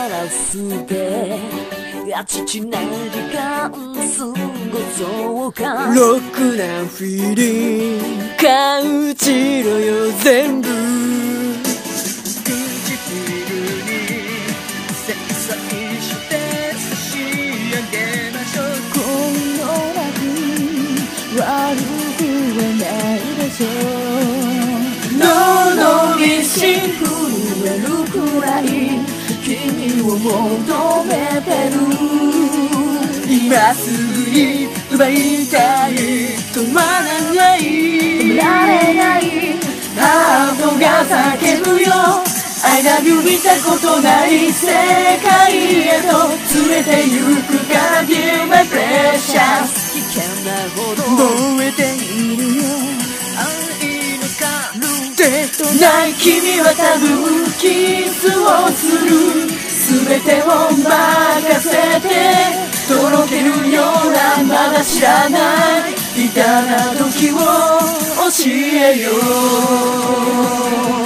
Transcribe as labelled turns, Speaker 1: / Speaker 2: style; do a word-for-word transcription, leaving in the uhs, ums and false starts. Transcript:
Speaker 1: らして父な時間過ごそうか。
Speaker 2: ロックなフィーリング感じろよ全部。
Speaker 1: 唇にセクサイして差し上げましょう。恋の楽悪くはないでしょう。喉にシン震えるくらい君を求めてる。
Speaker 2: 今すぐに奪いたい止まらない
Speaker 1: 止められない
Speaker 2: ハートが叫ぶよ I love you 見たことない世界へと連れて行くから Give my precious
Speaker 1: 危険なほど
Speaker 2: 燃えているよ
Speaker 1: 愛のカル
Speaker 2: でない君は多分キスをする全てを任せてとろけるようなまだ知らないビタな時を教えよう